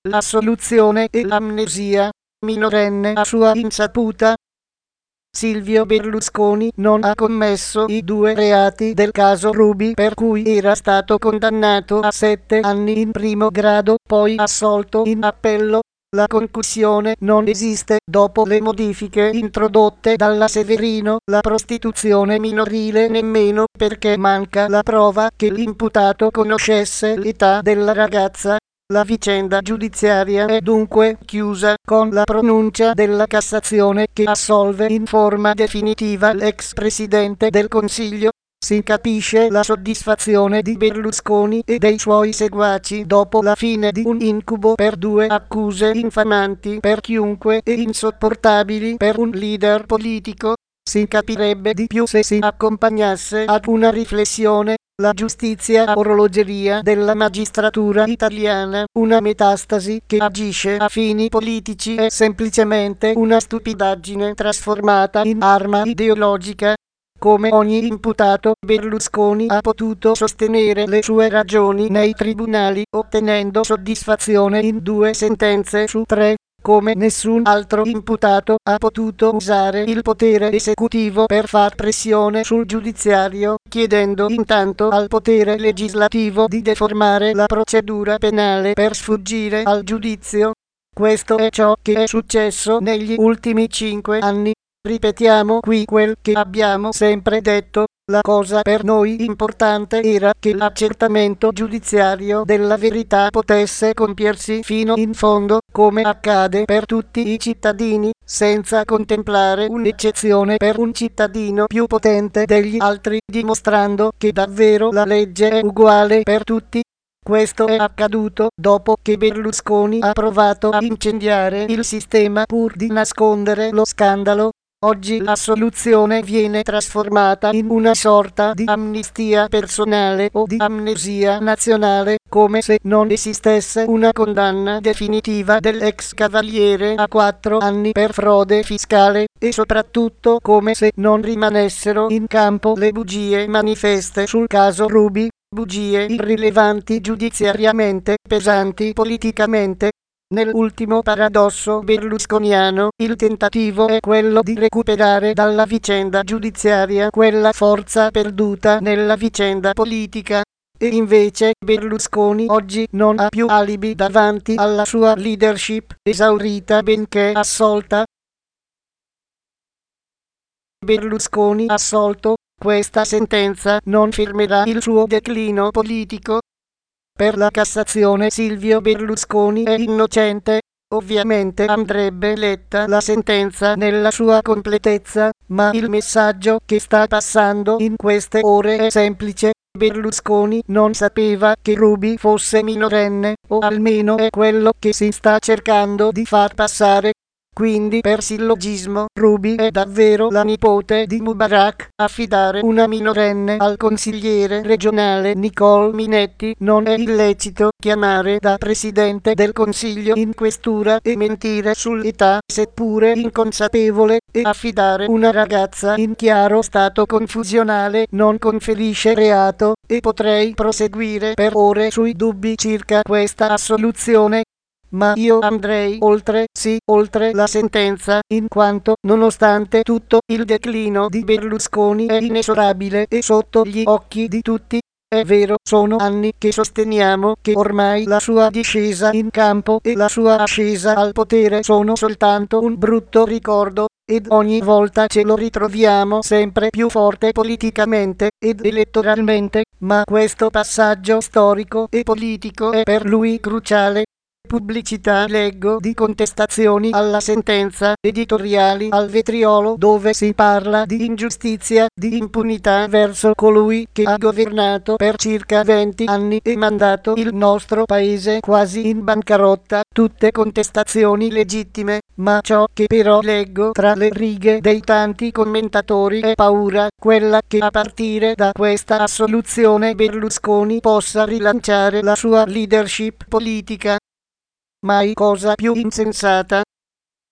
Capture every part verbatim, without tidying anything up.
l'assoluzione e l'amnesia, minorenne a sua insaputa. Silvio Berlusconi non ha commesso i due reati del caso Ruby, per cui era stato condannato a sette anni in primo grado, poi assolto in appello. La concussione non esiste dopo le modifiche introdotte dalla Severino, la prostituzione minorile nemmeno, perché manca la prova che l'imputato conoscesse l'età della ragazza. La vicenda giudiziaria è dunque chiusa con la pronuncia della Cassazione che assolve in forma definitiva l'ex Presidente del Consiglio. Si capisce la soddisfazione di Berlusconi e dei suoi seguaci dopo la fine di un incubo per due accuse infamanti per chiunque e insopportabili per un leader politico. Si capirebbe di più se si accompagnasse ad una riflessione. La giustizia a orologeria della magistratura italiana, una metastasi che agisce a fini politici, è semplicemente una stupidaggine trasformata in arma ideologica. Come ogni imputato, Berlusconi ha potuto sostenere le sue ragioni nei tribunali, ottenendo soddisfazione in due sentenze su tre. Come nessun altro imputato ha potuto usare il potere esecutivo per far pressione sul giudiziario, chiedendo intanto al potere legislativo di deformare la procedura penale per sfuggire al giudizio. Questo è ciò che è successo negli ultimi cinque anni. Ripetiamo qui quel che abbiamo sempre detto. La cosa per noi importante era che l'accertamento giudiziario della verità potesse compiersi fino in fondo, come accade per tutti i cittadini, senza contemplare un'eccezione per un cittadino più potente degli altri, dimostrando che davvero la legge è uguale per tutti. Questo è accaduto dopo che Berlusconi ha provato a incendiare il sistema pur di nascondere lo scandalo. Oggi la soluzione viene trasformata in una sorta di amnistia personale o di amnesia nazionale, come se non esistesse una condanna definitiva dell'ex cavaliere a quattro anni per frode fiscale, e soprattutto come se non rimanessero in campo le bugie manifeste sul caso Ruby, bugie irrilevanti giudiziariamente, pesanti politicamente. Nell'ultimo paradosso berlusconiano, il tentativo è quello di recuperare dalla vicenda giudiziaria quella forza perduta nella vicenda politica. E invece Berlusconi oggi non ha più alibi davanti alla sua leadership, esaurita benché assolta. Berlusconi assolto, questa sentenza non fermerà il suo declino politico. Per la Cassazione Silvio Berlusconi è innocente. Ovviamente andrebbe letta la sentenza nella sua completezza, ma il messaggio che sta passando in queste ore è semplice. Berlusconi non sapeva che Ruby fosse minorenne, o almeno è quello che si sta cercando di far passare. Quindi per sillogismo, Ruby è davvero la nipote di Mubarak. Affidare una minorenne al consigliere regionale Nicole Minetti non è illecito. Chiamare da Presidente del Consiglio in questura e mentire sull'età, seppure inconsapevole, e affidare una ragazza in chiaro stato confusionale non conferisce reato, e potrei proseguire per ore sui dubbi circa questa assoluzione. Ma io andrei oltre, sì, oltre la sentenza, in quanto, nonostante tutto, il declino di Berlusconi è inesorabile e sotto gli occhi di tutti. È vero, sono anni che sosteniamo che ormai la sua discesa in campo e la sua ascesa al potere sono soltanto un brutto ricordo, ed ogni volta ce lo ritroviamo sempre più forte politicamente ed elettoralmente, ma questo passaggio storico e politico è per lui cruciale. Pubblicità leggo di contestazioni alla sentenza, editoriali al vetriolo dove si parla di ingiustizia, di impunità verso colui che ha governato per circa venti anni e mandato il nostro paese quasi in bancarotta, tutte contestazioni legittime, ma ciò che però leggo tra le righe dei tanti commentatori è paura, quella che a partire da questa assoluzione Berlusconi possa rilanciare la sua leadership politica. Mai cosa più insensata.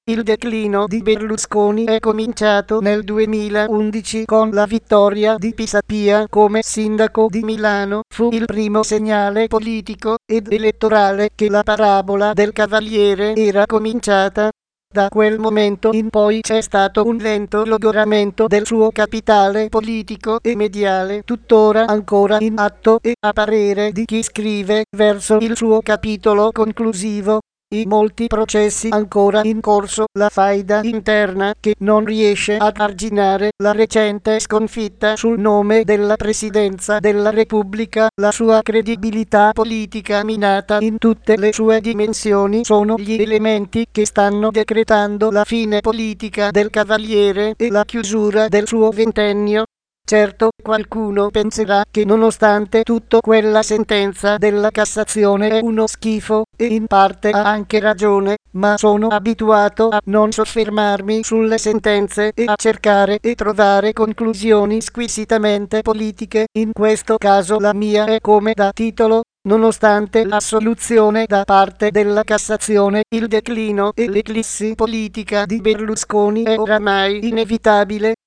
Il declino di Berlusconi è cominciato nel duemilaundici con la vittoria di Pisapia come sindaco di Milano. Fu il primo segnale politico ed elettorale che la parabola del Cavaliere era cominciata. Da quel momento in poi c'è stato un lento logoramento del suo capitale politico e mediale, tuttora ancora in atto e a parere di chi scrive, verso il suo capitolo conclusivo. I molti processi ancora in corso, la faida interna che non riesce ad arginare la recente sconfitta sul nome della Presidenza della Repubblica, la sua credibilità politica minata in tutte le sue dimensioni sono gli elementi che stanno decretando la fine politica del Cavaliere e la chiusura del suo ventennio. Certo, qualcuno penserà che nonostante tutto quella sentenza della Cassazione è uno schifo, e in parte ha anche ragione, ma sono abituato a non soffermarmi sulle sentenze e a cercare e trovare conclusioni squisitamente politiche. In questo caso la mia è come da titolo. Nonostante l'assoluzione da parte della Cassazione, il declino e l'eclissi politica di Berlusconi è oramai inevitabile.